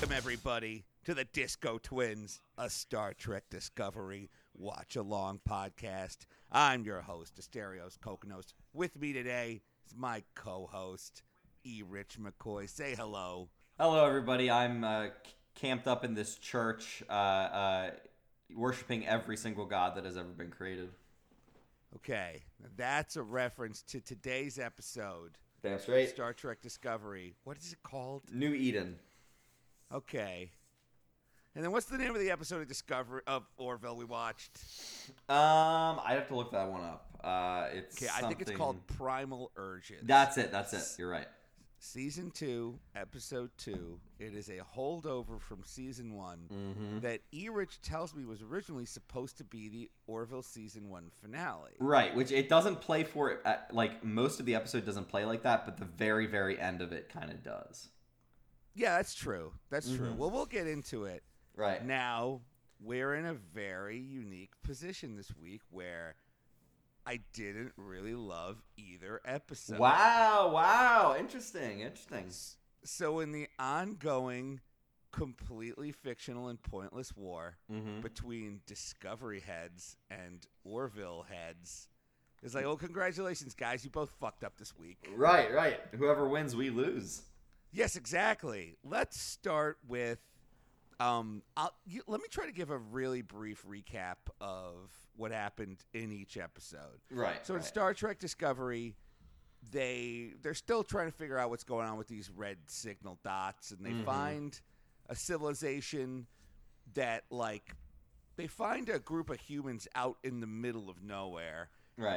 Welcome, everybody, to the Disco Twins, a Star Trek Discovery watch-along podcast. I'm your host, Asterios Kokonos. With me today is my co-host, E. Rich McCoy. Say hello. Hello, everybody. I'm camped up in this church, worshiping every single god that has ever been created. Okay, that's a reference to today's episode. Damn straight. Star Trek Discovery. What is it called? New Eden. Okay. And then what's the name of the episode of Discovery of Orville we watched? I have to look that one up. It's I think it's called Primal Urges. That's it. You're right. Season 2, Episode 2. It is a holdover from Season 1 that E-Rich tells me was originally supposed to be the Orville Season 1 finale. Right, which it doesn't play for it. Like, most of the episode doesn't play like that, but the very, very end of it kind of does. Yeah, that's true. That's true. Well, we'll get into it. Right. Now, we're in a very unique position this week where I didn't really love either episode. Wow. Interesting. So in the ongoing, completely fictional and pointless war between Discovery heads and Orville heads, it's like, oh, congratulations, guys. You both fucked up this week. Right. Whoever wins, we lose. Yes, exactly. Let's start with let me try to give a really brief recap of what happened in each episode. Right. So in Star Trek Discovery, they're still trying to figure out what's going on with these red signal dots, and they find a civilization that, like, they find a group of humans out in the middle of nowhere. Right.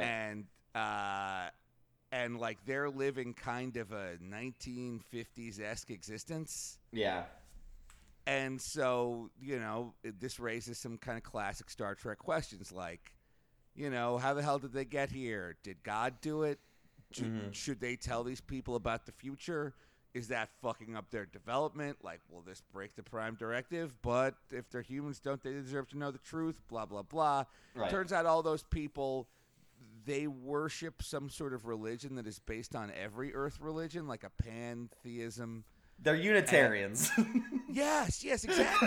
And like they're living kind of a 1950s-esque existence. Yeah. And so, this raises some kind of classic Star Trek questions like, how the hell did they get here? Did God do it? Should they tell these people about the future? Is that fucking up their development? Like, will this break the Prime Directive? But if they're humans, don't they deserve to know the truth? Blah, blah, blah. Right. Turns out all those people, they worship some sort of religion that is based on every Earth religion, like a pantheism. They're Unitarians. Yes, exactly.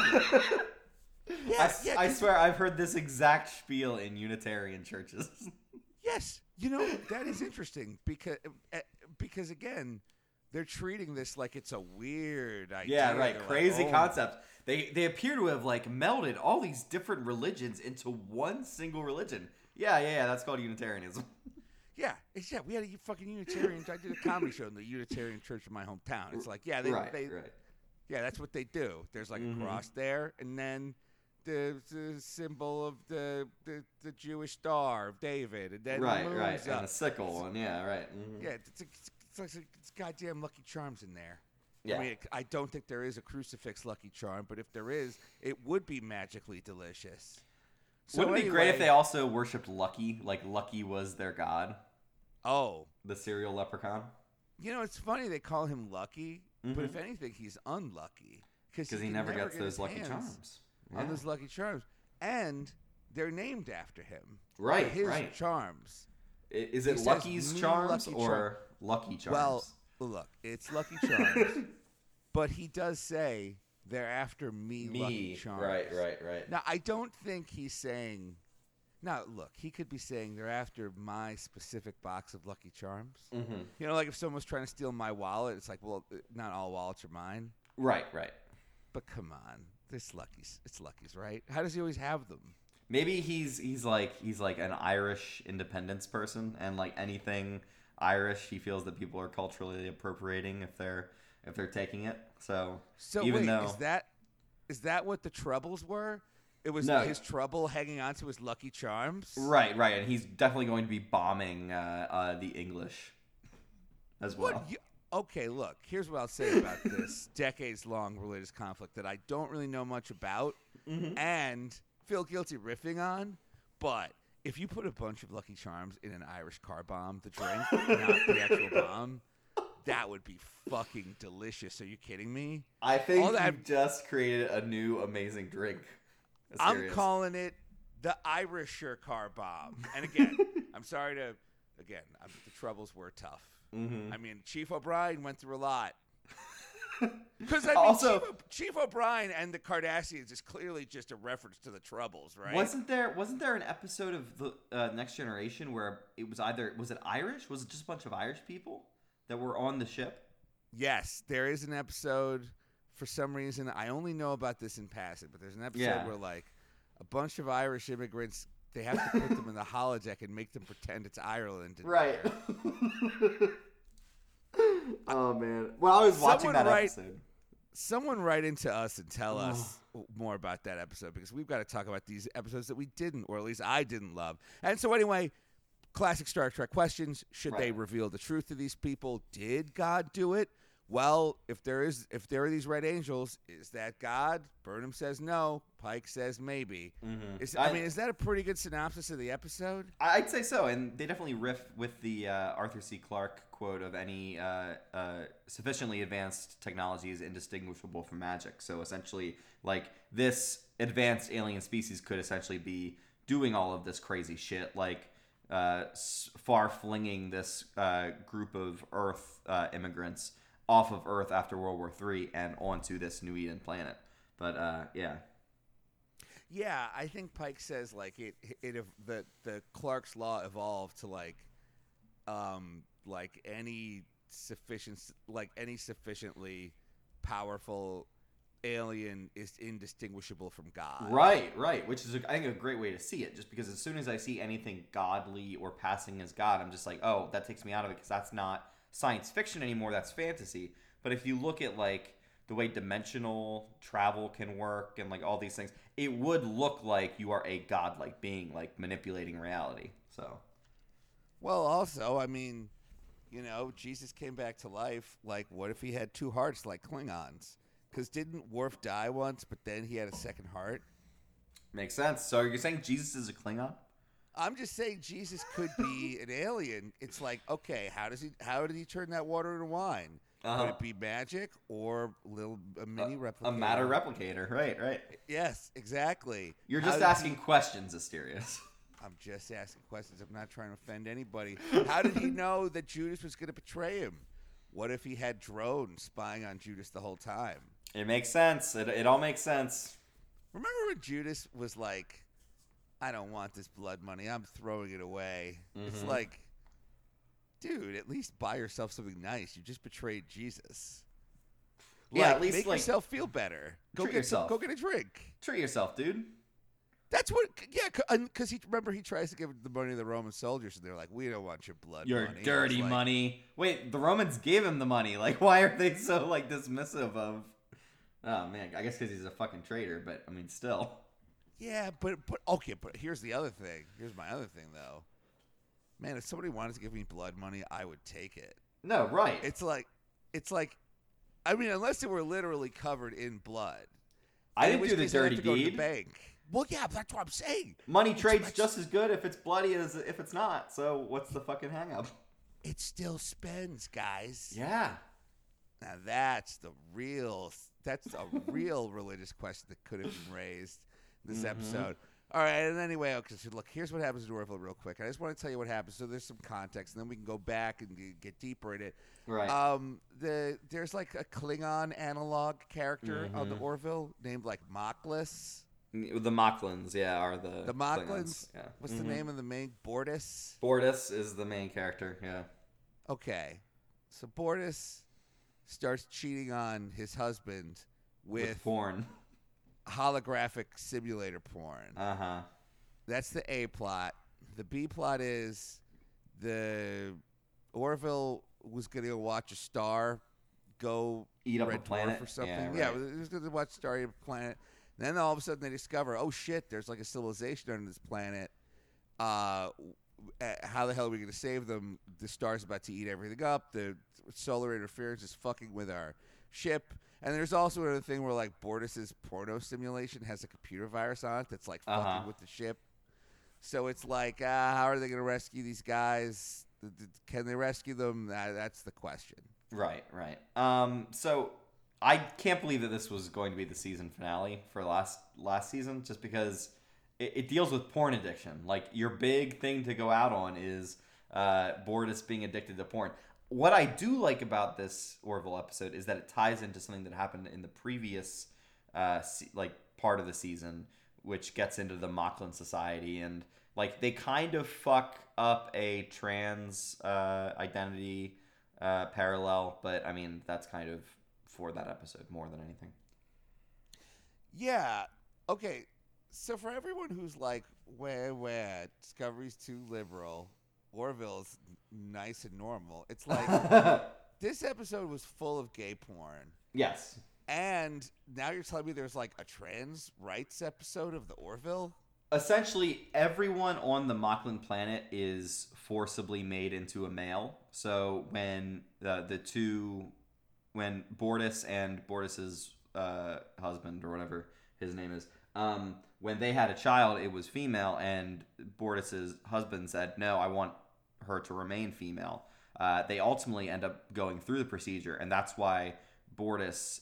I swear I've heard this exact spiel in Unitarian churches. Yes. That is interesting because again, they're treating this like it's a weird idea. Yeah, right. They're Crazy like, concept. They appear to have melded all these different religions into one single religion. Yeah, that's called Unitarianism. Yeah, we had a fucking Unitarian. I did a comedy show in the Unitarian church in my hometown. It's like, yeah, yeah, that's what they do. There's like a cross there, and then the symbol of the Jewish Star of David, and then right, the moon's right, up. and a sickle one. Yeah, right. Yeah, it's goddamn Lucky Charms in there. Yeah. I mean, I don't think there is a crucifix Lucky Charm, but if there is, it would be magically delicious. So Wouldn't it be great if they also worshipped Lucky? Like Lucky was their god. Oh. The serial leprechaun? It's funny they call him Lucky, but if anything, he's unlucky. Because he never gets those Lucky Charms. On those Lucky Charms. And they're named after him. Right, his right. charms. Is it Lucky's Charms or Lucky Charms? Well, look, it's Lucky Charms. But he does say, they're after me, Lucky Charms. Right. Now, I don't think he's saying... Now, look, he could be saying they're after my specific box of Lucky Charms. Like if someone was trying to steal my wallet, it's like, well, not all wallets are mine. Right. But come on, it's Lucky's, right? How does he always have them? Maybe he's like an Irish independence person, and like anything Irish, he feels that people are culturally appropriating if they're taking it. So even though is that what the Troubles were? It was his trouble hanging on to his Lucky Charms? Right. And he's definitely going to be bombing the English as well. Okay, look, here's what I'll say about this decades-long religious conflict that I don't really know much about and feel guilty riffing on, but if you put a bunch of Lucky Charms in an Irish car bomb, the drink, not the actual bomb, that would be fucking delicious. Are you kidding me? I think you've just created a new amazing drink. I'm calling it the Irisher car bomb. And again, I'm sorry to, the Troubles were tough. I mean, Chief O'Brien went through a lot. Because I mean, also, Chief O'Brien and the Cardassians is clearly just a reference to the Troubles, right? Wasn't there an episode of the Next Generation where it was it Irish? Was it just a bunch of Irish people that were on the ship? Yes, there is an episode. For some reason, I only know about this in passing, but there's an episode where like a bunch of Irish immigrants, they have to put them in the holodeck and make them pretend it's Ireland. Right. Oh man! Well, I was watching that episode. Someone write into us and tell us more about that episode, because we've got to talk about these episodes that we didn't, or at least I didn't love. And so anyway, classic Star Trek questions. Should they reveal the truth to these people? Did God do it? Well, if there are these red angels, is that God? Burnham says no. Pike says maybe. Mm-hmm. Is that a pretty good synopsis of the episode? I'd say so, and they definitely riff with the Arthur C. Clarke quote of any sufficiently advanced technology is indistinguishable from magic. So essentially, like, this advanced alien species could essentially be doing all of this crazy shit, like far flinging this group of Earth immigrants off of Earth after World War III and onto this New Eden planet. But yeah, I think Pike says like the Clark's law evolved to any sufficiently powerful alien is indistinguishable from God. Right. Which is I think a great way to see it. Just because as soon as I see anything godly or passing as God, I'm just like, oh, that takes me out of it, because that's not science fiction anymore, that's fantasy. But if you look at like the way dimensional travel can work and like all these things, it would look like you are a godlike being, like manipulating reality. So, well, also, I mean, Jesus came back to life. Like, what if he had two hearts like Klingons? Because didn't Worf die once, but then he had a second heart? Makes sense. So you're saying Jesus is a Klingon? I'm just saying Jesus could be an alien. It's like, okay, how did he turn that water into wine? Could it be magic or a mini replicator? A matter replicator, right. Yes, exactly. You're just asking questions, Asterios. I'm just asking questions. I'm not trying to offend anybody. How did he know that Judas was going to betray him? What if he had drones spying on Judas the whole time? It makes sense. It all makes sense. Remember when Judas was like, I don't want this blood money, I'm throwing it away. Mm-hmm. It's like, dude, at least buy yourself something nice. You just betrayed Jesus. Yeah, at least make yourself feel better. Go get a drink. Treat yourself, dude. That's what, because he tries to give the money to the Roman soldiers, and they're like, we don't want your blood money. Your dirty money. Wait, the Romans gave him the money. Like, why are they so, like, dismissive of... Oh, man, I guess because he's a fucking traitor, but, I mean, still. Yeah, but here's the other thing. Here's my other thing, though. Man, if somebody wanted to give me blood money, I would take it. No, right. It's like, I mean, unless it were literally covered in blood. I didn't do the dirty deed. Go to the bank. Well, yeah, that's what I'm saying. Money trades just as good if it's bloody as if it's not. So what's the fucking hang up? It still spends, guys. Yeah. Now that's a real religious question that could have been raised in this episode. All right, and anyway, okay, so look, here's what happens in Orville real quick. I just want to tell you what happens, so there's some context, and then we can go back and get deeper in it. Right. There's like a Klingon analog character on the Orville named like Mockless. The Mocklins, are the Mocklins. Yeah. What's the name of the main? Bortus. Bortus is the main character. Yeah. Okay, so Bortus starts cheating on his husband with porn, holographic simulator porn. That's the A plot. The B plot is the Orville was going to watch a star go eat up a planet or something. Yeah, he was going to watch a star eat up a planet. Then all of a sudden they discover, oh shit, there's like a civilization on this planet. How the hell are we going to save them? The star's about to eat everything up. The solar interference is fucking with our ship. And there's also another thing where like Bortus's porno simulation has a computer virus on it that's like fucking with the ship. So it's like, how are they going to rescue these guys? Can they rescue them? That's the question. Right. So I can't believe that this was going to be the season finale for last season, just because it deals with porn addiction. Like, your big thing to go out on is Bortus being addicted to porn. What I do like about this Orville episode is that it ties into something that happened in the previous, part of the season, which gets into the Mocklin Society, and like they kind of fuck up a trans identity parallel, but I mean that's kind of for that episode more than anything. Yeah. Okay. So for everyone who's like, wah, Discovery's too liberal, Orville's nice and normal. It's like this episode was full of gay porn. Yes. And now you're telling me there's like a trans rights episode of the Orville? Essentially, everyone on the Mocklin planet is forcibly made into a male. So when when Bortus and Bortus's husband or whatever his name is, when they had a child, it was female, and Bortus's husband said, "No, I want her to remain female." They ultimately end up going through the procedure, and that's why Bortus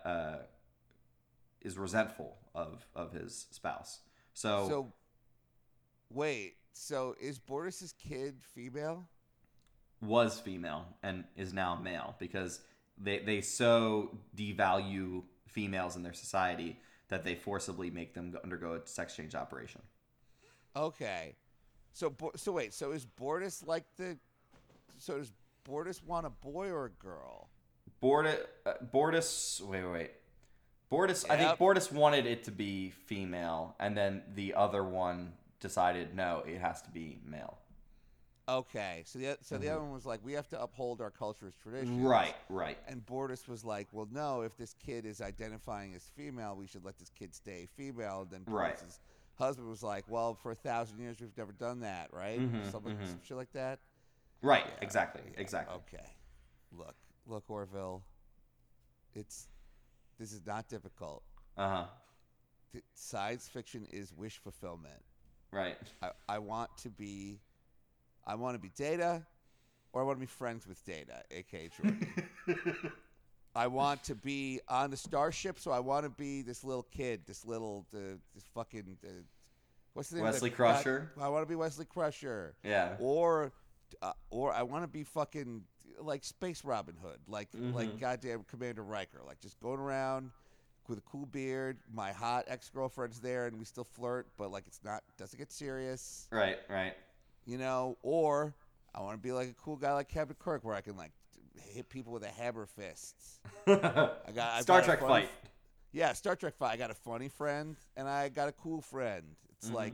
is resentful of his spouse. So wait. So is Bortus's kid female? Was female and is now male because they so devalue females in their society that they forcibly make them undergo a sex change operation. Okay. So wait. So is Bortus like the? So does Bortus want a boy or a girl? Bortus. Wait. Bortus. Yep. I think Bortus wanted it to be female, and then the other one decided no, it has to be male. Okay, so the other one was like, we have to uphold our culture's traditions. Right. And Bortus was like, well, no, if this kid is identifying as female, we should let this kid stay female. And then Bortus's husband was like, well, for 1,000 years, we've never done that, right? Some shit like that. Right, yeah, exactly. Okay. Look, Orville, this is not difficult. Science fiction is wish fulfillment. Right. I want to be Data, or I want to be friends with Data, aka Jordan. I want to be on the starship, so I want to be this little kid, this fucking what's the name? Wesley Crusher. I want to be Wesley Crusher. Yeah. Or I want to be fucking like Space Robin Hood, like goddamn Commander Riker, like just going around with a cool beard. My hot ex-girlfriend's there, and we still flirt, but like doesn't get serious. Right. You know, or I want to be like a cool guy like Captain Kirk, where I can like hit people with a hammer fists. Star Trek fight. Yeah, Star Trek fight. I got a funny friend, and I got a cool friend. It's like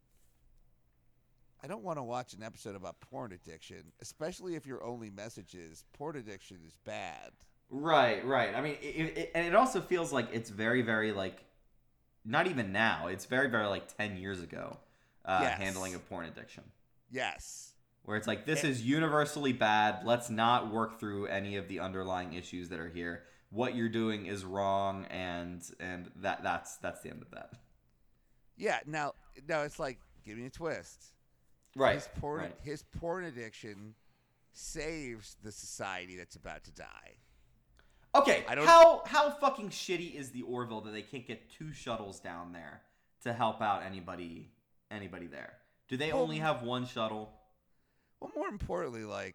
I don't want to watch an episode about porn addiction, especially if your only message is porn addiction is bad. Right. I mean, it also feels like it's very, very like, not even now. It's very, very like 10 years ago, handling of porn addiction. Yes. Where it's like, this is universally bad. Let's not work through any of the underlying issues that are here. What you're doing is wrong, and that's the end of that. Yeah. Now it's like, give me a twist. Right. His porn addiction saves the society that's about to die. Okay. How fucking shitty is the Orville that they can't get 2 shuttles down there to help out anybody there? Do they only have 1 shuttle? Well, more importantly, like,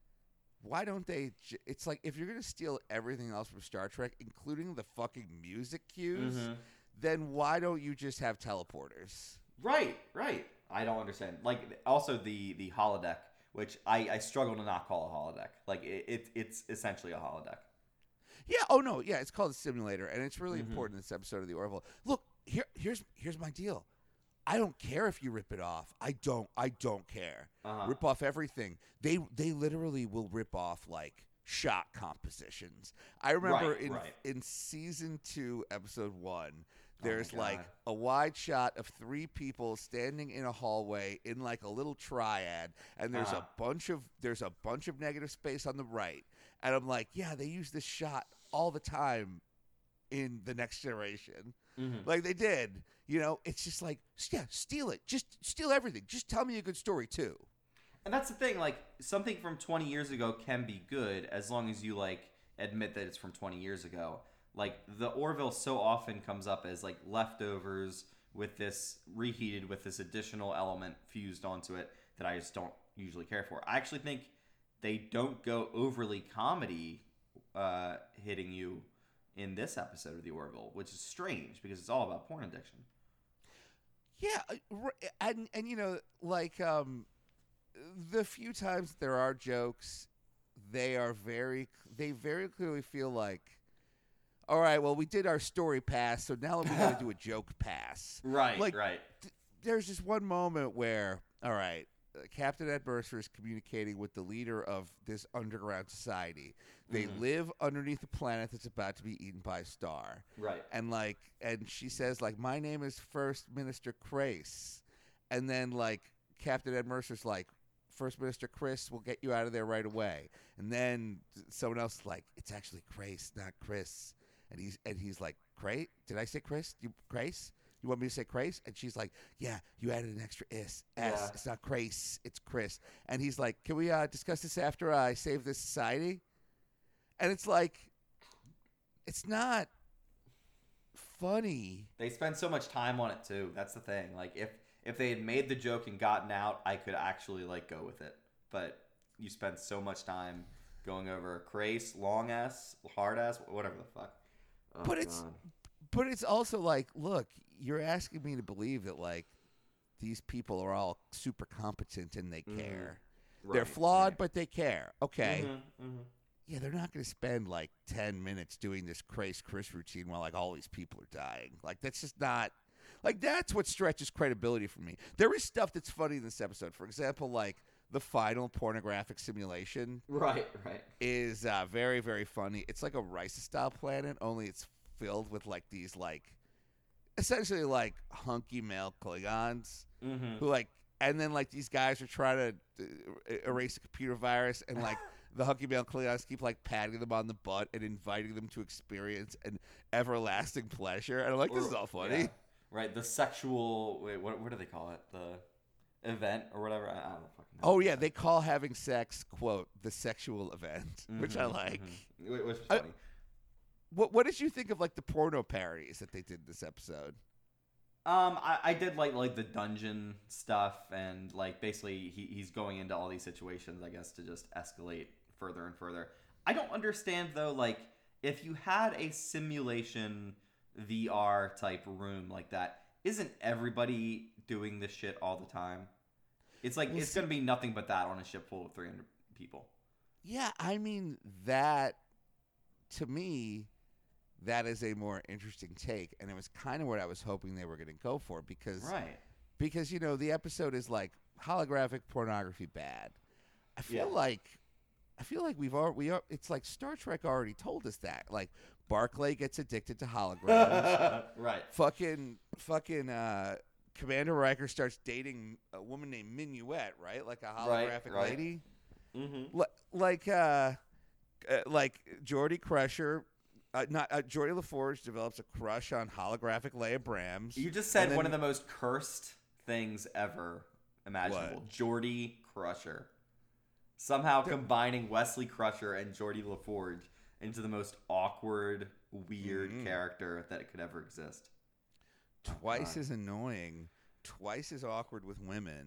why don't they? It's like, if you're gonna steal everything else from Star Trek, including the fucking music cues, then why don't you just have teleporters? Right. I don't understand. Like, also the holodeck, which I struggle to not call a holodeck. Like, it's essentially a holodeck. Yeah. Oh no. Yeah. It's called a simulator, and it's really important in this episode of the Orville. Look, here's my deal. I don't care if you rip it off. I don't care. Rip off everything. They literally will rip off like shot compositions. I remember in season 2, episode 1, there's like a wide shot of 3 people standing in a hallway in like a little triad, and there's a bunch of negative space on the right. And I'm like, yeah, they use this shot all the time in The Next Generation. Like they did. You know, it's just like, yeah, steal it. Just steal everything. Just tell me a good story, too. And that's the thing. Like, something from 20 years ago can be good as long as you, like, admit that it's from 20 years ago. Like, the Orville so often comes up as, like, leftovers with this reheated with this additional element fused onto it that I just don't usually care for. I actually think they don't go overly comedy hitting you in this episode of The Orville, which is strange because it's all about porn addiction. Yeah, and you know, like the few times there are jokes, they very clearly feel like, all right, well, we did our story pass, so now we got to do a joke pass. Right, like, right. There's just one moment where, all right, Captain Ed Mercer is communicating with the leader of this underground society. They live underneath a planet that's about to be eaten by a star. Right. And she says, like, my name is First Minister Chris. And then, like, Captain Ed Mercer's like, First Minister Chris will get you out of there right away. And then someone else is like, it's actually Chris, not Chris. And he's like, Chris? Did I say Chris? Chris? You want me to say Chris? And she's like, yeah, you added an extra S. Yeah. It's not Chris, it's Chris. And he's like, can we discuss this after I save this society? And it's like, it's not funny. They spend so much time on it too. That's the thing. Like if they had made the joke and gotten out, I could actually like go with it. But you spend so much time going over Chris, long ass, hard ass, whatever the fuck. Oh, but it's also like, look, you're asking me to believe that like these people are all super competent and they care. Right, they're flawed, but they care. Okay. Yeah, they're not going to spend like 10 minutes doing this Chris routine while like all these people are dying. Like that's just not like that's what stretches credibility for me. There is stuff that's funny in this episode. For example, like the final pornographic simulation. Right. Is very, very funny. It's like a Rice-style planet, only it's filled with like these like essentially like hunky male Klingons who like, and then like these guys are trying to erase a computer virus, and like the hunky male Klingons keep like patting them on the butt and inviting them to experience an everlasting pleasure. And I'm like, this is all funny. Yeah. Right, the sexual, what do they call it? The event or whatever? I don't fucking know. Oh yeah, they call having sex, quote, the sexual event, which I like. Which is funny. What did you think of like the porno parodies that they did in this episode? I did like the dungeon stuff, and like basically he's going into all these situations, I guess, to just escalate further and further. I don't understand though, like if you had a simulation VR type room like that, isn't everybody doing this shit all the time? It's like it's gonna be nothing but that on a ship full of 300 people. Yeah, I mean that to me. That is a more interesting take, and it was kind of what I was hoping they were going to go for because you know the episode is like holographic pornography bad. I feel like it's like Star Trek already told us that. Like Barclay gets addicted to holograms. Right. Fucking Commander Riker starts dating a woman named Minuet, right? Like a holographic lady. Mm-hmm. Like Geordie Crusher. Geordie LaForge develops a crush on holographic Leia Brahms. You just said one of the most cursed things ever imaginable. What? Geordie Crusher. Somehow combining Wesley Crusher and Geordie LaForge into the most awkward, weird character that could ever exist. Twice as annoying, twice as awkward with women,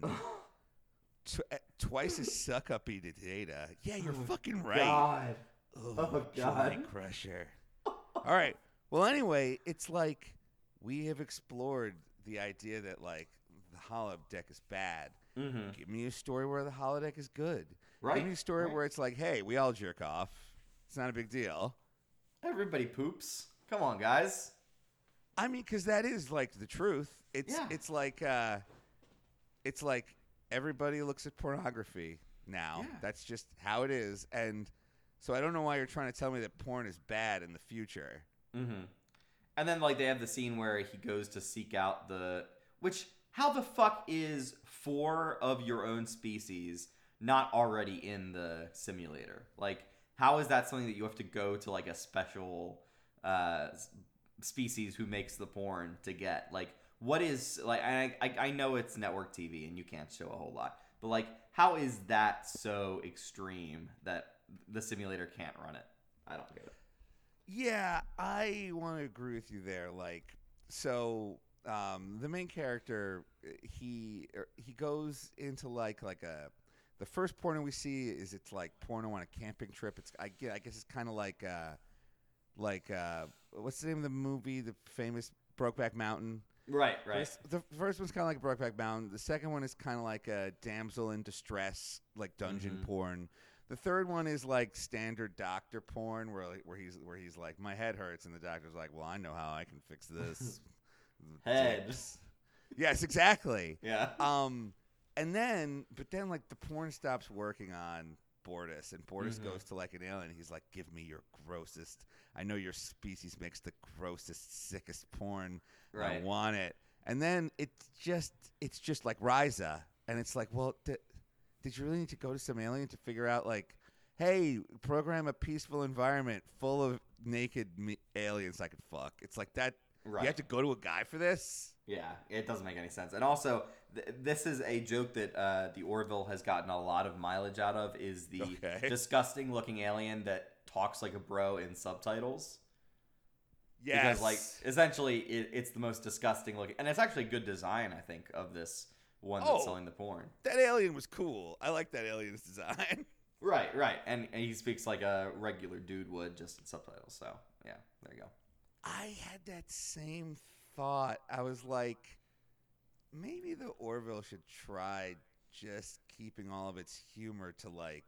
twice as suck-uppy to Data. Yeah, you're fucking right. God. Oh, God. Geordie Crusher. All right. Well, anyway, it's like we have explored the idea that like the holodeck is bad. Give me a story where the holodeck is good. Right. Give me a story where it's like, hey, we all jerk off. It's not a big deal. Everybody poops. Come on, guys. I mean, because that is like the truth. It's like everybody looks at pornography now. Yeah. That's just how it is, and. So I don't know why you're trying to tell me that porn is bad in the future. And then like they have the scene where he goes to seek out how the fuck is 4 of your own species not already in the simulator? Like how is that something that you have to go to like a special species who makes the porn to get? Like what is like I know it's network TV and you can't show a whole lot, but like how is that so extreme that the simulator can't run it? I don't get it. Yeah, I want to agree with you there. Like, so the main character, he goes into like a the first porno we see is it's like porno on a camping trip. I guess it's kind of like what's the name of the movie? The famous Brokeback Mountain. Right. The first one's kind of like Brokeback Mountain. The second one is kind of like a damsel in distress, like dungeon porn. The third one is like standard doctor porn, where he's like, my head hurts, and the doctor's like, well, I know how I can fix this. Heads. Yes, exactly. Yeah. But then like the porn stops working on Bortus, and Bortus goes to like an alien. He's like, give me your grossest. I know your species makes the grossest, sickest porn. Right. I want it. And then it's just like Ryza, and it's like, well, did you really need to go to some alien to figure out like, hey, program a peaceful environment full of naked aliens I could fuck? It's like that. Right. You have to go to a guy for this? Yeah, it doesn't make any sense. And also, this is a joke that the Orville has gotten a lot of mileage out of, is the disgusting-looking alien that talks like a bro in subtitles. Yes. Because, like, essentially, it's the most disgusting-looking... And it's actually good design, I think, of this one that's selling the porn. That alien was cool. I like that alien's design. Right. And he speaks like a regular dude would, just in subtitles. So, yeah, there you go. I had that same thought. I was like, maybe the Orville should try just keeping all of its humor to like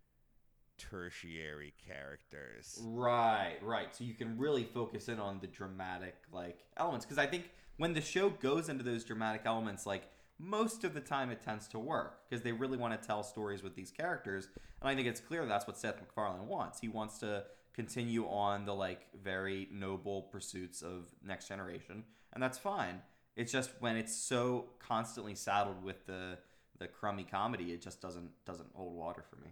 tertiary characters. Right. So you can really focus in on the dramatic like elements, because I think when the show goes into those dramatic elements, like most of the time it tends to work because they really want to tell stories with these characters, and I think it's clear that's what Seth MacFarlane wants. He wants to continue on the like very noble pursuits of Next Generation, and that's fine. It's just when it's so constantly saddled with the crummy comedy, it just doesn't hold water for me.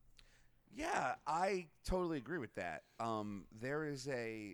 Yeah, I totally agree with that. There is the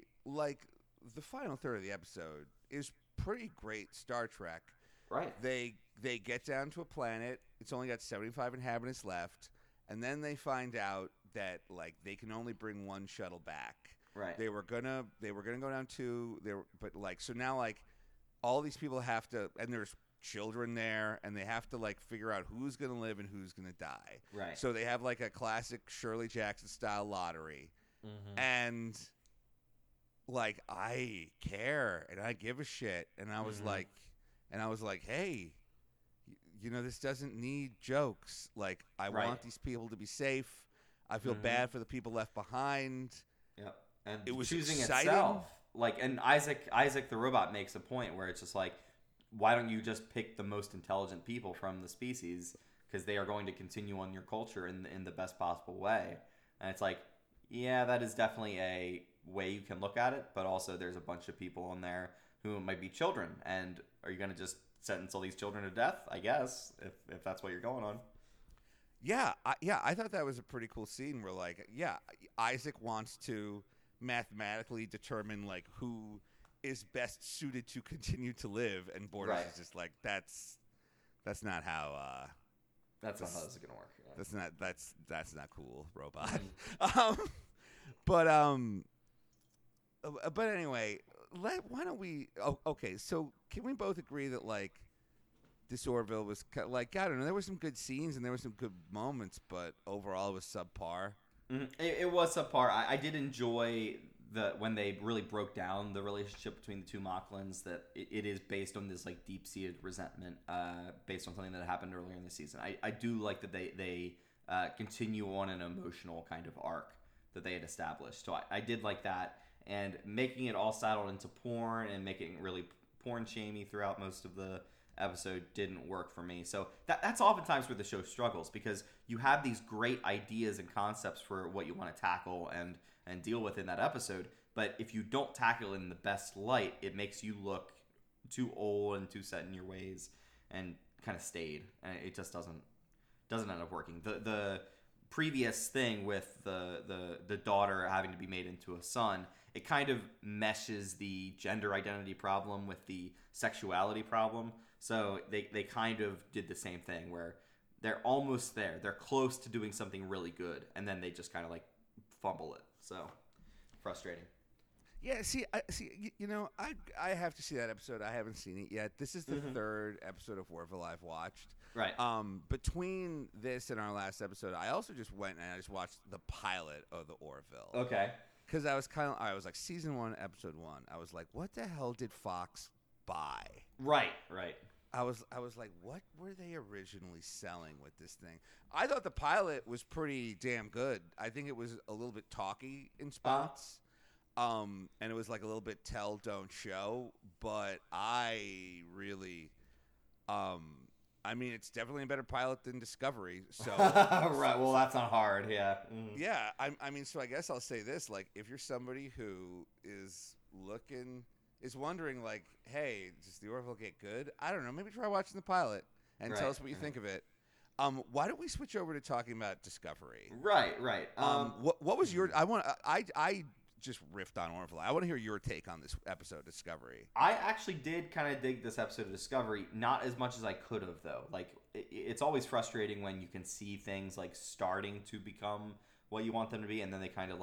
final third of the episode is pretty great Star Trek. Right. They get down to a planet. It's only got 75 inhabitants left, and then they find out that like they can only bring one shuttle back. Right. They were gonna go down two. But like so now like all these people have to, and there's children there, and they have to like figure out who's gonna live and who's gonna die. Right. So they have like a classic Shirley Jackson style lottery, and like I care and I give a shit, and I was like, hey. You know, this doesn't need jokes. Like, I want these people to be safe. I feel bad for the people left behind. Yep. And it was choosing exciting. Itself. Like, and Isaac the robot makes a point where it's just like, why don't you just pick the most intelligent people from the species? Because they are going to continue on your culture in the best possible way. And it's like, yeah, that is definitely a way you can look at it. But also there's a bunch of people in there who might be children. And are you going to just sentence all these children to death? I guess, if that's what you're going on. Yeah, I thought that was a pretty cool scene where, like, Isaac wants to mathematically determine, like, who is best suited to continue to live, and Bortus is just like, that's not how, that's not how this is going to work. Yeah. That's not cool, robot. But anyway, why don't we, okay, so can we both agree that, like, this Orville was like, I don't know, there were some good scenes and there were some good moments, but overall it was subpar. It was subpar. I did enjoy when they really broke down the relationship between the two Moclans, that it is based on this like deep-seated resentment based on something that happened earlier in the season. I do like that they continue on an emotional kind of arc that they had established. So I did like that, and making it all saddled into porn and making it really porn-shamey throughout most of the episode didn't work for me. So that's oftentimes where the show struggles, because you have these great ideas and concepts for what you want to tackle and deal with in that episode, but if you don't tackle it in the best light, it makes you look too old and too set in your ways and kind of staid, and it just doesn't end up working. The previous thing with the daughter having to be made into a son, it kind of meshes the gender identity problem with the sexuality problem. So they kind of did the same thing where they're almost there. They're close to doing something really good, and then they just kind of like fumble it. So frustrating. Yeah, see, I have to see that episode. I haven't seen it yet. This is the third episode of Orville I've watched. Right. Between this and our last episode, I also just went and I just watched the pilot of the Orville. Okay. Because I was like season 1, episode 1. I was like, what the hell did Fox buy? Right. I was like, what were they originally selling with this thing? I thought the pilot was pretty damn good. I think it was a little bit talky in spots. And it was like a little bit tell, don't show. But I really, it's definitely a better pilot than Discovery. So right. Well, that's not hard. Yeah. Yeah. So I guess I'll say this: like, if you're somebody who is wondering, like, hey, does the Orville get good? I don't know. Maybe try watching the pilot and tell us what you think of it. Why don't we switch over to talking about Discovery? Right. What was your? I just riffed on Orville. I want to hear your take on this episode of Discovery. I actually did kind of dig this episode of Discovery, not as much as I could have, though. Like, it's always frustrating when you can see things, like, starting to become what you want them to be, and then they kind of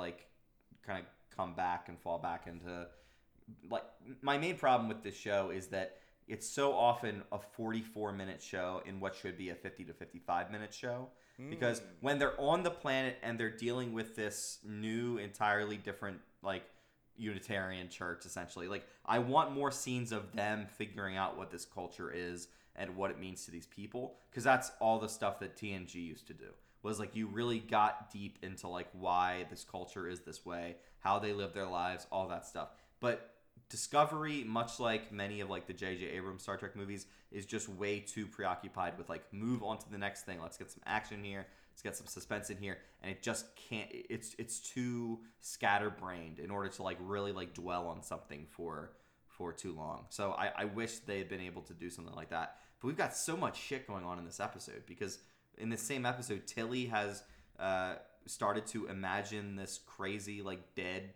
come back and fall back into... Like, my main problem with this show is that it's so often a 44-minute show in what should be a 50 to 55-minute show. Because when they're on the planet and they're dealing with this new, entirely different, like, Unitarian church, essentially, like, I want more scenes of them figuring out what this culture is and what it means to these people. Because that's all the stuff that TNG used to do. Was, like, you really got deep into, like, why this culture is this way, how they live their lives, all that stuff. But Discovery, much like many of, like, the J.J. Abrams Star Trek movies, is just way too preoccupied with, like, move on to the next thing. Let's get some action here. Let's get some suspense in here. And it just can't... It's too scatterbrained in order to, like, really, like, dwell on something for too long. So I wish they had been able to do something like that. But we've got so much shit going on in this episode because in this same episode, Tilly has started to imagine this crazy, like, dead...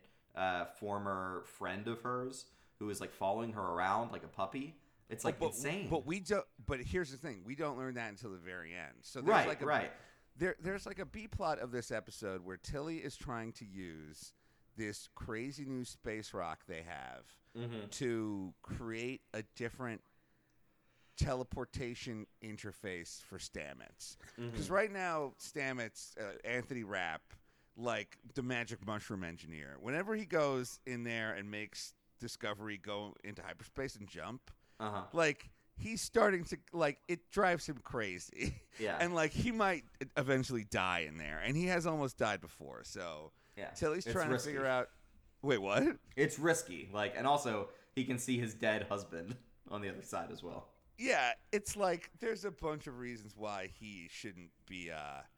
former friend of hers who is, like, following her around like a puppy. It's like insane. But we don't. But here's the thing: we don't learn that until the very end. So there's right. There's like a B plot of this episode where Tilly is trying to use this crazy new space rock they have to create a different teleportation interface for Stamets. Because right now, Stamets, Anthony Rapp, like the magic mushroom engineer, whenever he goes in there and makes Discovery go into hyperspace and jump, like, he's starting to, like, it drives him crazy. Yeah. And, like, he might eventually die in there. And he has almost died before. So yeah. Tilly's trying to figure out... Wait, what? It's risky. Like, and also, he can see his dead husband on the other side as well. Yeah, it's like, there's a bunch of reasons why he shouldn't be,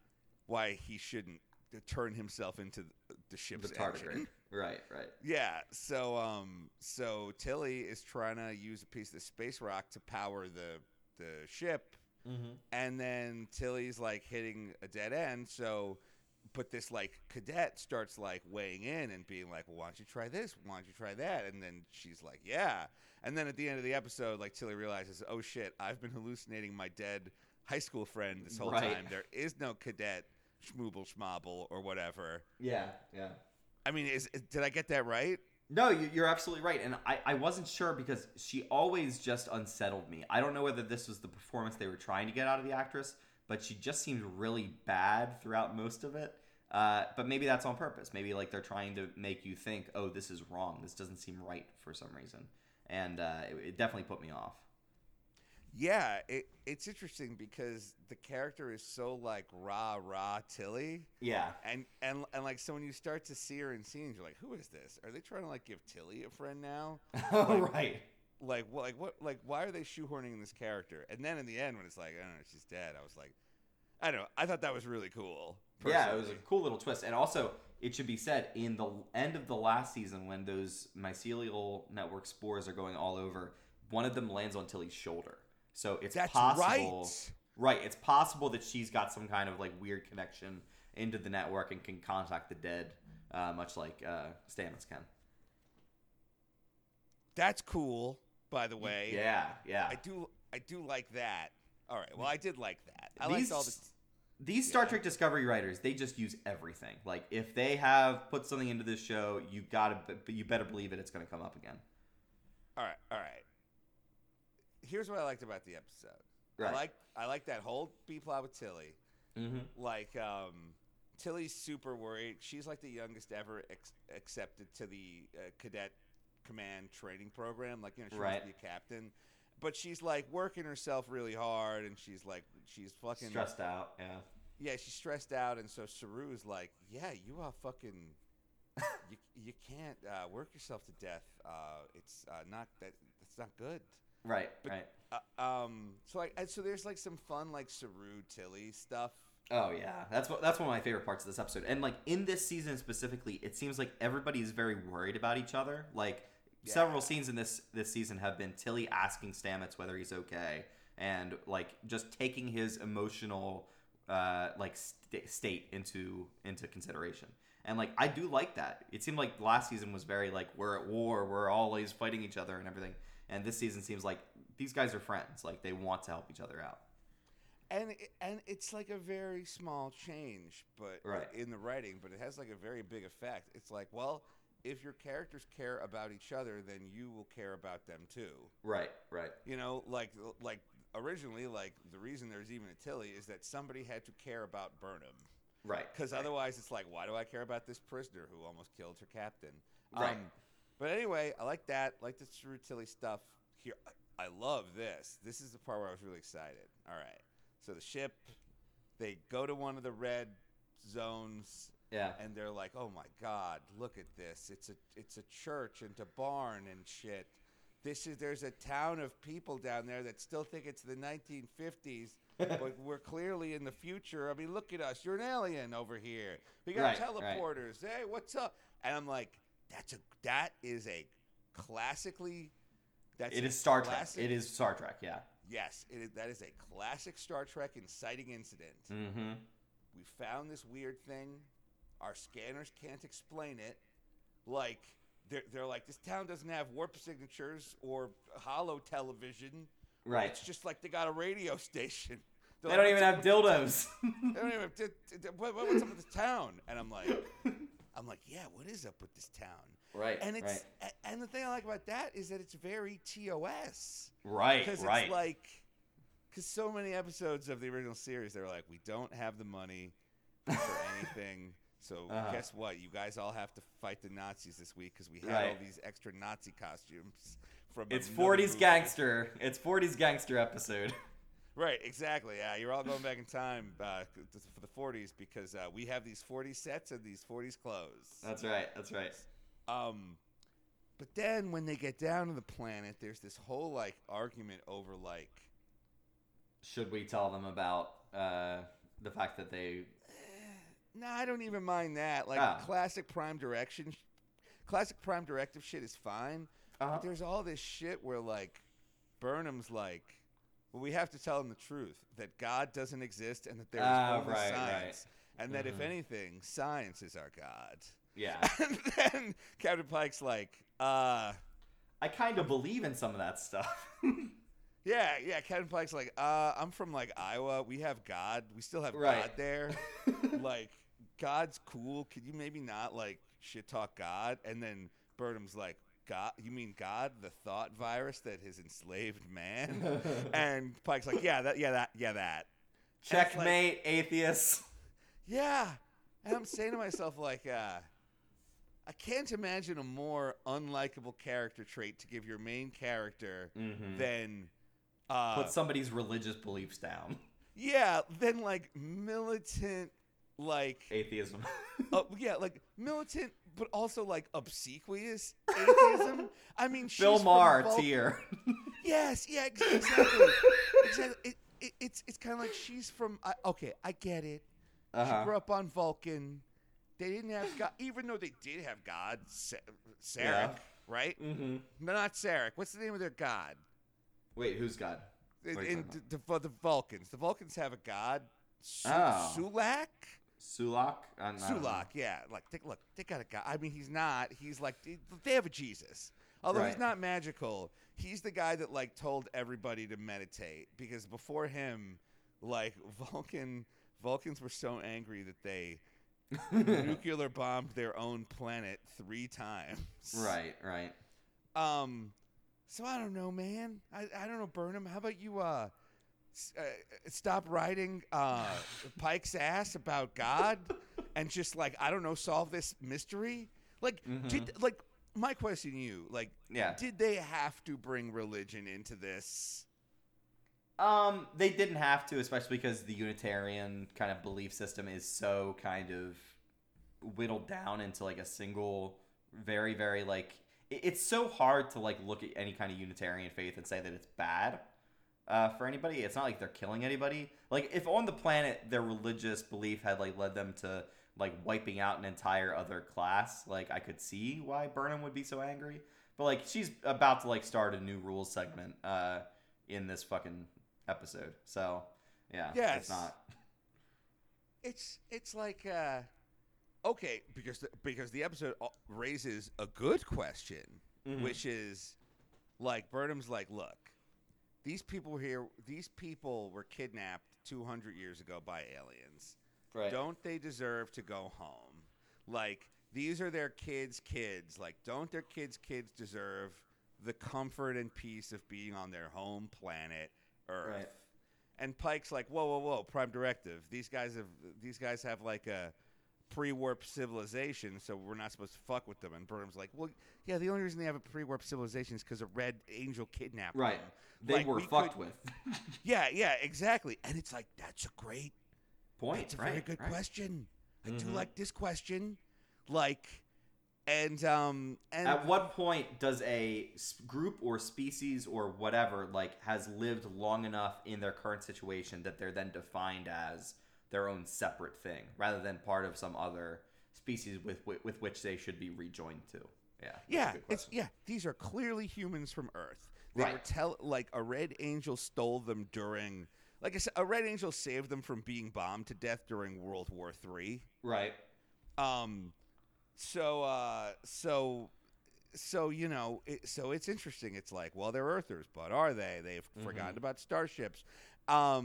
to turn himself into the ship's engine. Right. Yeah, so Tilly is trying to use a piece of the space rock to power the ship, and then Tilly's, like, hitting a dead end, but this, like, cadet starts, like, weighing in and being like, well, why don't you try this? Why don't you try that? And then she's like, yeah. And then at the end of the episode, like, Tilly realizes, oh, shit, I've been hallucinating my dead high school friend this whole time. There is no cadet schmooble schmobble or whatever. Yeah. I mean, did I get that right? No, you're absolutely right. And I wasn't sure because she always just unsettled me. I don't know whether this was the performance they were trying to get out of the actress, but she just seemed really bad throughout most of it. But maybe that's on purpose. Maybe, like, they're trying to make you think, oh, this is wrong. This doesn't seem right for some reason. And it definitely put me off. Yeah, it's interesting because the character is so, like, rah Tilly. Yeah. And like, so when you start to see her in scenes, you're like, who is this? Are they trying to, like, give Tilly a friend now? Right. Like, what? Like, why are they shoehorning in this character? And then in the end, when it's like, I don't know, she's dead, I was like, I don't know. I thought that was really cool. Personally. Yeah, it was a cool little twist. And also, it should be said, in the end of the last season, when those mycelial network spores are going all over, one of them lands on Tilly's shoulder. So it's possible, right? It's possible that she's got some kind of, like, weird connection into the network and can contact the dead, much like Stamets can. That's cool, by the way. Yeah. I do like that. All right. Well, I did like that. I liked all the. These Star Trek Discovery writers, they just use everything. Like, if they have put something into this show, you better believe it's going to come up again. All right. Here's what I liked about the episode. Right. I like that whole B-plot with Tilly. Mm-hmm. Like, Tilly's super worried. She's like the youngest ever accepted to the cadet command training program. Like, she wants to be a captain. But she's like working herself really hard, and she's fucking stressed out. Yeah, she's stressed out, and so Saru's like, "Yeah, you are fucking. you can't work yourself to death. It's not that. It's not good." Right. So there's like some fun like Saru Tilly stuff. Oh yeah, that's one of my favorite parts of this episode. And like in this season specifically, it seems like everybody is very worried about each other. Like. Yeah. Several scenes in this season have been Tilly asking Stamets whether he's okay, and like just taking his emotional state into consideration. And like I do like that. It seemed like last season was very like we're at war, we're always fighting each other and everything. And this season seems like these guys are friends. Like they want to help each other out. And it's like a very small change, but in the writing, but it has like a very big effect. It's like, well, if your characters care about each other, then you will care about them too. Right. Like originally, like the reason there's even a Tilly is that somebody had to care about Burnham. Right. Because otherwise it's like, why do I care about this prisoner who almost killed her captain? Right. But anyway, I like that. I like the Saru Tilly stuff. Here, I love this. This is the part where I was really excited. All right. So the ship, they go to one of the red zones. Yeah. And they're like, "Oh my God, look at this! It's a church and a barn and shit. There's a town of people down there that still think it's the 1950s, but we're clearly in the future. I mean, look at us. You're an alien over here. We got teleporters. Hey, what's up?" And I'm like, that is a classically. It is Star Trek. It is Star Trek. Yeah. Yes, that is a classic Star Trek inciting incident. Mm-hmm. We found this weird thing. Our scanners can't explain it. Like, they're like, this town doesn't have warp signatures or holo television. Right. It's just like they got a radio station. They don't even have dildos. They don't even have, what's up with this town? And I'm like, yeah, what is up with this town? Right. And and the thing I like about that is that it's very TOS. Right. Because it's like, because so many episodes of the original series, they were like, we don't have the money for anything. So guess what? You guys all have to fight the Nazis this week because we had all these extra Nazi costumes from. It's 40s gangster. It's 40s gangster episode. Right, exactly. Yeah, you're all going back in time for the 40s because we have these 40s sets and these 40s clothes. That's right. But then when they get down to the planet, there's this whole like argument over like, should we tell them about the fact that they. No, I don't even mind that. Like classic Prime Directive shit is fine. But there's all this shit where like Burnham's like, well, we have to tell them the truth that God doesn't exist and that there is only science, and that if anything, science is our God. Yeah. And then Captain Pike's like, I kind of believe in some of that stuff. Yeah, Captain Pike's like, I'm from like Iowa. We have God. We still have God there. Like, God's cool. Could you maybe not like shit talk God? And then Burnham's like, God? You mean God, the thought virus that has enslaved man? And Pike's like, that. Checkmate, like, atheists. Yeah, and I'm saying to myself like, I can't imagine a more unlikable character trait to give your main character than. Put somebody's religious beliefs down. Yeah, then like militant, like atheism. Like militant, but also like obsequious atheism. I mean, Bill Maher tier. Yes, yeah, exactly. It's kind of like she's from. I get it. She grew up on Vulcan. They didn't have God, even though they did have God, Sarek, right? Mm-hmm. No, not Sarek. What's the name of their god? Wait, who's God? The Vulcans. The Vulcans have a god. Sulak? Sulak? Sulak, yeah. Like, look, they got a god. I mean, he's not. He's like, they have a Jesus. Although he's not magical. He's the guy that, like, told everybody to meditate. Because before him, like, Vulcan Vulcans were so angry that they nuclear bombed their own planet 3 times. Right. So I don't know, man. I don't know, Burnham. How about you stop riding Pike's ass about God and just like, I don't know, solve this mystery? Like, my question to you, like, did they have to bring religion into this? They didn't have to, especially because the Unitarian kind of belief system is so kind of whittled down into like a single, very, very like, it's so hard to like look at any kind of Unitarian faith and say that it's bad for anybody. It's not like they're killing anybody. Like, if on the planet their religious belief had like led them to like wiping out an entire other class, like I could see why Burnham would be so angry. But like, she's about to like start a new rules segment in this fucking episode. So yeah, it's not. It's like okay, because the episode raises a good question, which is like, Burnham's like, look, these people were kidnapped 200 years ago by aliens. Right. Don't they deserve to go home? Like, these are their kids' kids. Like, don't their kids' kids deserve the comfort and peace of being on their home planet, Earth? Right. And Pike's like, whoa, Prime Directive. These guys have like a pre-warp civilization, so we're not supposed to fuck with them. And Burnham's like, well, yeah, the only reason they have a pre-warp civilization is because a red angel kidnapped them. Right. They were fucked with. Yeah, exactly. And it's like, that's a great point. That's a very good question. I do like this question. Like, and at what point does a group or species or whatever like has lived long enough in their current situation that they're then defined as their own separate thing rather than part of some other species with which they should be rejoined to? These are clearly humans from Earth. They were like a red angel stole them during, like I said, a red angel saved them from being bombed to death during World War III. Right. So you know, so it's interesting. It's like, well, they're Earthers, but are they? They've forgotten about starships. But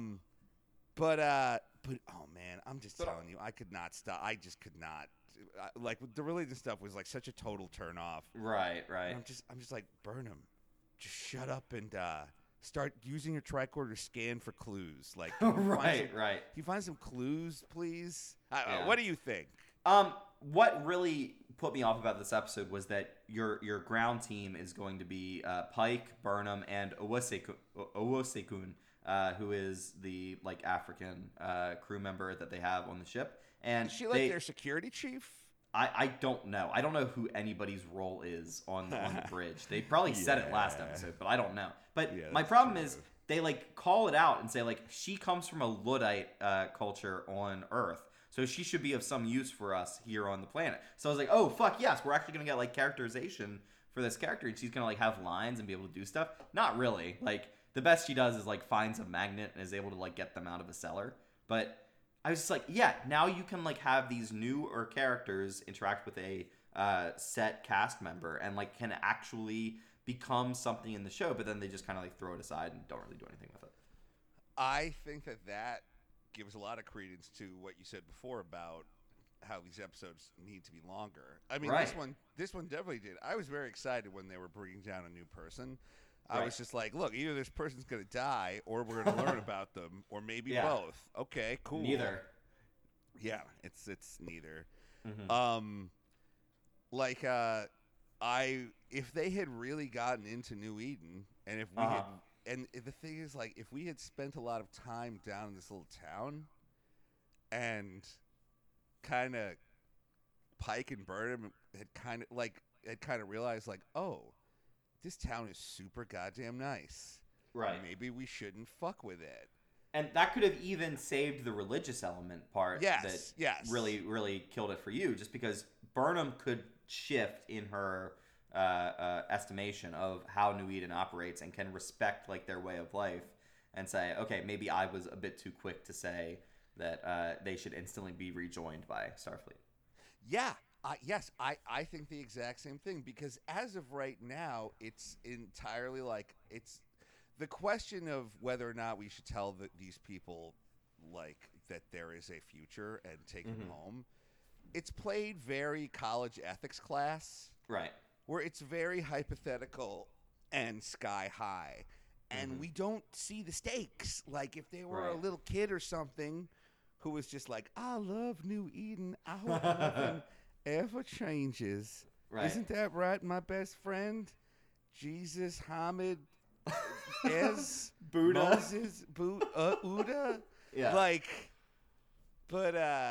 oh man, I'm just telling you, I could not stop. I just could not. Like, the religion stuff was like such a total turn off. Right. And I'm just like, Burnham, just shut up and start using your tricorder to scan for clues. Like, right. Can you find some clues, please? What do you think? What really put me off about this episode was that your ground team is going to be Pike, Burnham, and Owose-kun, who is the like African crew member that they have on the ship. And is she like their security chief? I don't know. I don't know who anybody's role is on the bridge. They probably said it last episode, but I don't know. But my problem is they like call it out and say like, she comes from a Luddite culture on Earth, so she should be of some use for us here on the planet. So I was like, oh fuck yes, we're actually gonna get like characterization for this character, and she's gonna like have lines and be able to do stuff. Not really. Like, the best she does is like finds a magnet and is able to like get them out of a cellar. But I was just like, yeah, now you can like have these newer characters interact with a set cast member and like can actually become something in the show, but then they just kind of like throw it aside and don't really do anything with it. I think that gives a lot of credence to what you said before about how these episodes need to be longer. I mean, this one definitely did. I was very excited when they were bringing down a new person. I was just like, look, either this person's going to die or we're going to learn about them, or maybe both. Okay, cool. Neither. Yeah, it's neither. If they had really gotten into New Eden, and if we had, and the thing is, like, if we had spent a lot of time down in this little town, and kind of Pike and Burnham had kind of realized, like, oh, this town is super goddamn nice. Right. Maybe we shouldn't fuck with it. And that could have even saved the religious element part that really, really killed it for you, just because Burnham could shift in her estimation of how New Eden operates and can respect like their way of life and say, okay, maybe I was a bit too quick to say that they should instantly be rejoined by Starfleet. Yeah. Yes, I think the exact same thing, because as of right now, it's entirely like, it's the question of whether or not we should tell these people, like, that there is a future and take him home. It's played very college ethics class. Right. Where it's very hypothetical and sky high. And we don't see the stakes. Like, if they were a little kid or something who was just like, I love New Eden. I hope nothing ever changes. Right. Isn't that right, my best friend? Jesus, Hamid, Ez, Buddha. Moses, Buddha. Yeah. Like, but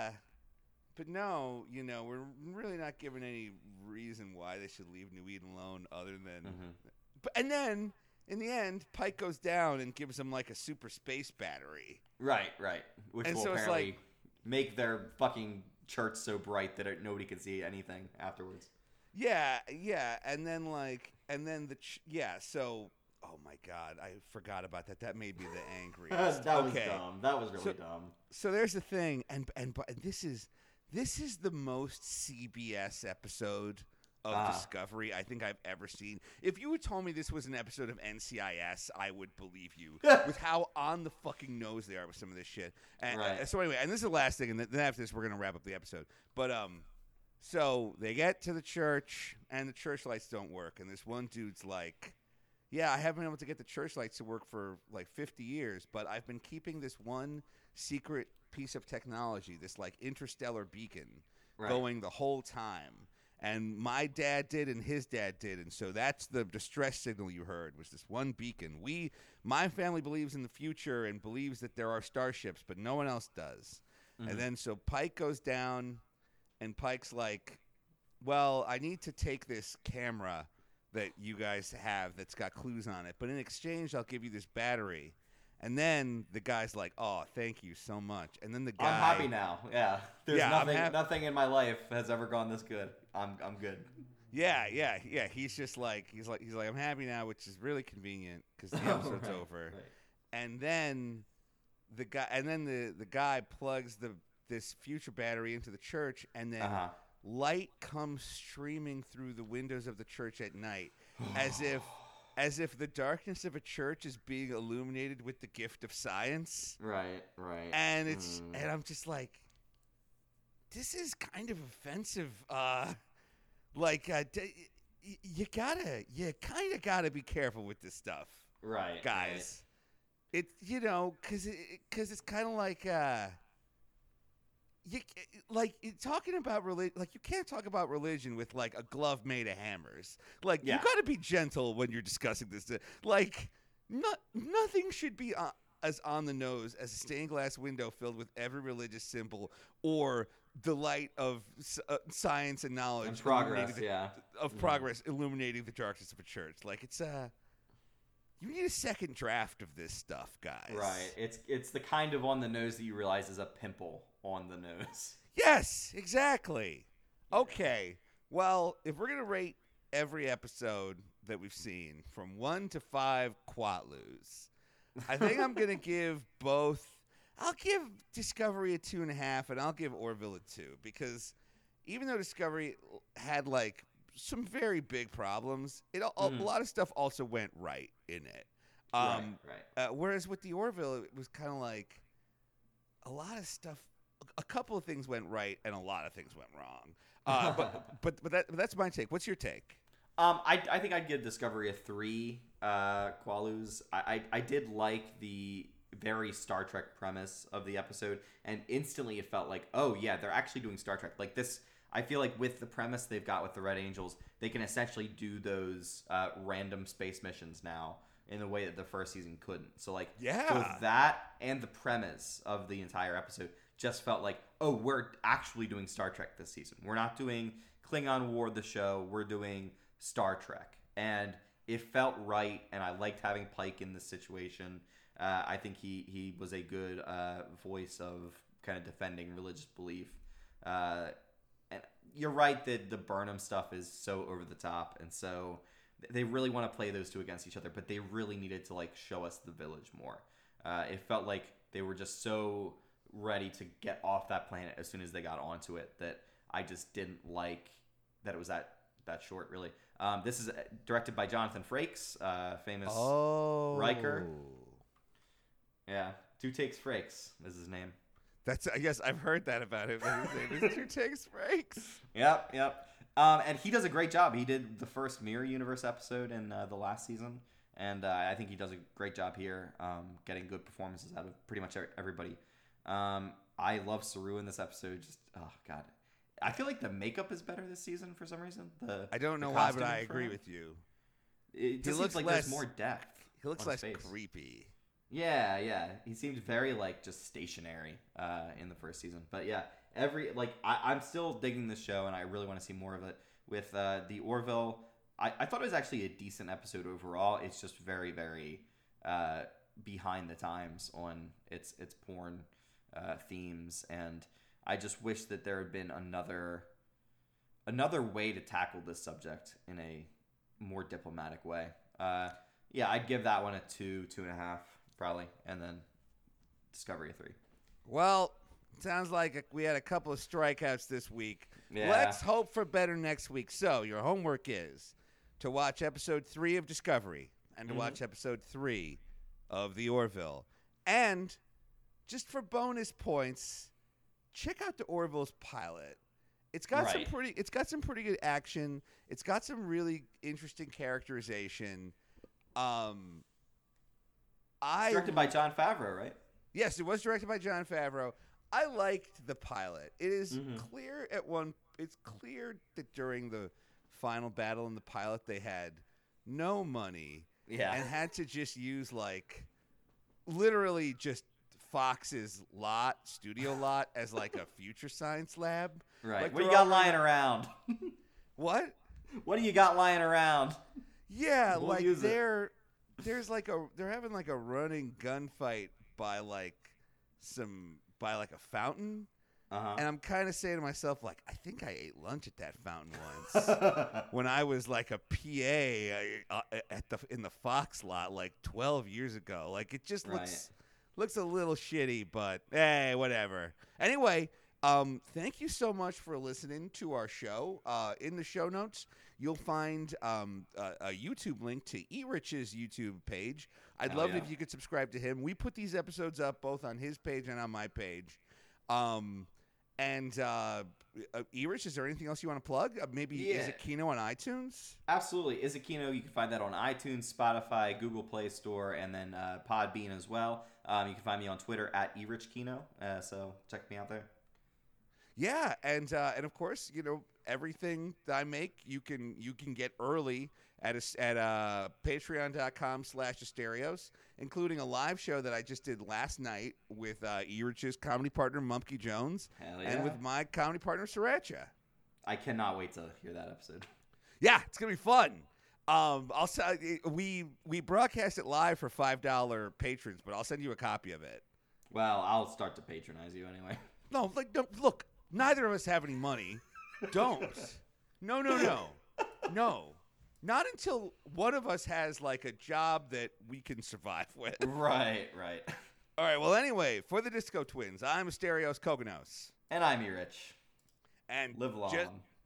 no, we're really not given any reason why they should leave New Eden alone other than... And then, in the end, Pike goes down and gives them, like, a super space battery. Right. Which And will so it's apparently make their fucking church so bright that nobody can see anything afterwards. Yeah, and then, so... Oh, my God, I forgot about that. That made me the angriest. That was dumb. That was really dumb. So there's the thing, and this is the most CBS episode of Discovery I think I've ever seen. If you had told me this was an episode of NCIS, I would believe you with how on the fucking nose they are with some of this shit. And, so anyway, and this is the last thing, and then after this we're gonna wrap up the episode. But so they get to the church, and the church lights don't work, and this one dude's like, yeah, I haven't been able to get the church lights to work for like 50 years, but I've been keeping this one secret piece of technology, this like interstellar beacon, going the whole time. And my dad did, and his dad did, and so that's the distress signal you heard, was this one beacon. My family believes in the future and believes that there are starships, but no one else does. And then so Pike goes down, and Pike's like, well, I need to take this camera that you guys have that's got clues on it, but in exchange, I'll give you this battery. And then the guy's like, "Oh, thank you so much." And then the guy, I'm happy now. Yeah, there's nothing in my life has ever gone this good. I'm good. Yeah. He's just like he's like I'm happy now, which is really convenient because the episode's over. Right. And then the guy plugs this future battery into the church, and then light comes streaming through the windows of the church at night, as if the darkness of a church is being illuminated with the gift of science. Right. And and I'm just like, this is kind of offensive. You kind of gotta be careful with this stuff, right, guys? Right. Because it's kind of like talking about religion. Like, you can't talk about religion with like a glove made of hammers. Like, you got to be gentle when you're discussing this. Like, nothing should be as on the nose as a stained glass window filled with every religious symbol or the light of science and knowledge and progress. Progress illuminating the darkness of a church. Like, it's you need a second draft of this stuff, guys. Right. It's the kind of on the nose that you realize is a pimple on the nose. Yes, exactly. Okay. Well, if we're going to rate every episode that we've seen from 1 to 5 Quatlus, I think I'm going to give both. I'll give Discovery a 2.5, and I'll give Orville a 2, because even though Discovery had like some very big problems, a lot of stuff also went right in it. Right. Whereas with the Orville, it was kind of like a lot of stuff. A couple of things went right, and a lot of things went wrong. But that's my take. What's your take? I think I'd give Discovery a 3. Qualus. I did like the very Star Trek premise of the episode, and instantly it felt like, oh yeah, they're actually doing Star Trek. Like this, I feel like with the premise they've got with the Red Angels, they can essentially do those random space missions now in a way that the first season couldn't. So like, both that and the premise of the entire episode just felt like, oh, we're actually doing Star Trek this season. We're not doing Klingon War, the show. We're doing Star Trek. And it felt right, and I liked having Pike in this situation. I think he was a good voice of kind of defending religious belief. And you're right that the Burnham stuff is so over the top, and so they really want to play those two against each other, but they really needed to like show us the village more. It felt like they were just so ready to get off that planet as soon as they got onto it that I just didn't like that it was that short, really. This is directed by Jonathan Frakes, famous Riker. Yeah, 2 Takes Frakes is his name. I guess I've heard that about him. His name is Two Takes Breaks. Yep. And he does a great job. He did the first Mirror Universe episode in the last season, and I think he does a great job here, getting good performances out of pretty much everybody. I love Saru in this episode. Just oh god, I feel like the makeup is better this season for some reason. I don't know why, but I agree with you. It just looks like there's more depth. He looks less creepy. Yeah. He seemed very like just stationary in the first season. But yeah, I'm still digging this show, and I really want to see more of it. With the Orville, I thought it was actually a decent episode overall. It's just very, very behind the times on its porn themes, and I just wish that there had been another way to tackle this subject in a more diplomatic way. Yeah, I'd give that one a 2.5 probably, and then Discovery a 3. Well, sounds like we had a couple of strikeouts this week. Yeah. Let's hope for better next week. So your homework is to watch episode 3 of Discovery and to watch episode 3 of The Orville. And just for bonus points, check out the Orville's pilot. It's got some pretty good action. It's got some really interesting characterization. Directed by Jon Favreau, right? Yes, it was directed by Jon Favreau. I liked the pilot. It is clear it's clear that during the final battle in the pilot they had no money and had to just use like literally just Fox's studio lot as like a future science lab. Right. Like what do you got lying around? What? What do you got lying around? Yeah, we'll like they're having like a running gunfight by like a fountain. And I'm kind of saying to myself, like, I think I ate lunch at that fountain once when I was like a PA in the Fox lot like 12 years ago. Like, it just looks a little shitty, but hey, whatever. Anyway, thank you so much for listening to our show. In the show notes, you'll find a YouTube link to E-Rich's YouTube page. I'd love it if you could subscribe to him. We put these episodes up both on his page and on my page. E-Rich, is there anything else you want to plug? Maybe Is It Kino on iTunes? Absolutely. Is It Kino, you can find that on iTunes, Spotify, Google Play Store, and then Podbean as well. You can find me on Twitter at eRichKino, so check me out there. Yeah, and of course, everything that I make, you can get early at patreon.com/Asterios, including a live show that I just did last night with E-Rich's comedy partner Mumpke Jones, and with my comedy partner Sriracha. I cannot wait to hear that episode. Yeah, it's gonna be fun. We broadcast it live for $5 patrons, but I'll send you a copy of it. Well, I'll start to patronize you anyway. No, look. Neither of us have any money. Don't. No. Not until one of us has like a job that we can survive with. Right. All right. Well, anyway, for the Disco Twins, I'm Asterios Koganos. And I'm E-Rich. And live long.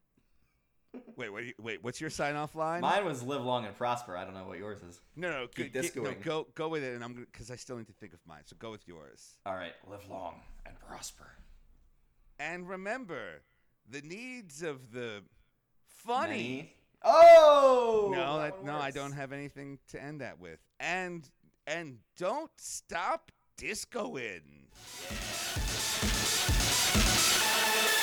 Wait. What's your sign-off line? Mine was live long and prosper. I don't know what yours is. No. Go with it, and because I still need to think of mine. So go with yours. All right. Live long and prosper. And remember, the needs of the funny. Oh! No, I don't have anything to end that with. And don't stop discoing.